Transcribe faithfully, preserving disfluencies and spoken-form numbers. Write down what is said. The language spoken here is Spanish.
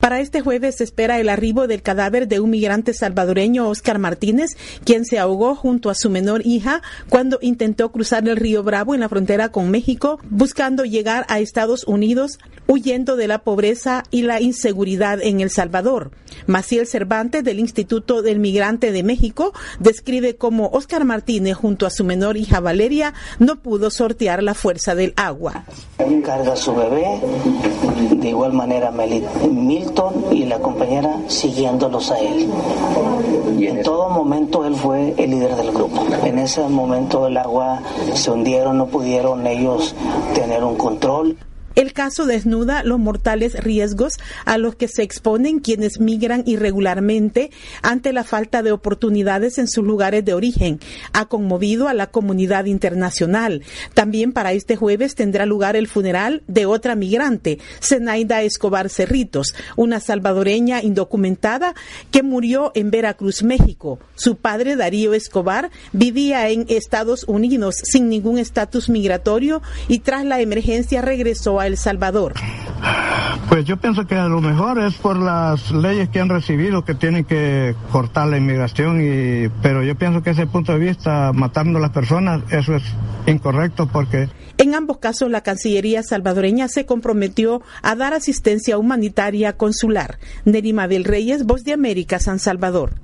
Para este jueves se espera el arribo del cadáver de un migrante salvadoreño, Oscar Martínez, quien se ahogó junto a su menor hija cuando intentó cruzar el río Bravo en la frontera con México, buscando llegar a Estados Unidos, huyendo de la pobreza y la inseguridad en El Salvador. Maciel Cervantes, del Instituto del Migrante de México, describe cómo Oscar Martínez, junto a su menor hija Valeria, no pudo sortear la fuerza del agua. Carga a su bebé, de igual manera Milton y la compañera siguiéndolos a él. En todo momento él fue el líder del grupo. En ese momento el agua se hundieron, no pudieron ellos tener un control. El caso desnuda los mortales riesgos a los que se exponen quienes migran irregularmente ante la falta de oportunidades en sus lugares de origen. Ha conmovido a la comunidad internacional. También para este jueves tendrá lugar el funeral de otra migrante, Zenaida Escobar Cerritos, una salvadoreña indocumentada que murió en Veracruz, México. Su padre, Darío Escobar, vivía en Estados Unidos sin ningún estatus migratorio y tras la emergencia regresó a El Salvador. Pues yo pienso que a lo mejor es por las leyes que han recibido que tienen que cortar la inmigración, y pero yo pienso que ese punto de vista, matando a las personas, eso es incorrecto porque... En ambos casos, la Cancillería salvadoreña se comprometió a dar asistencia humanitaria consular. Nerima del Reyes, Voz de América, San Salvador.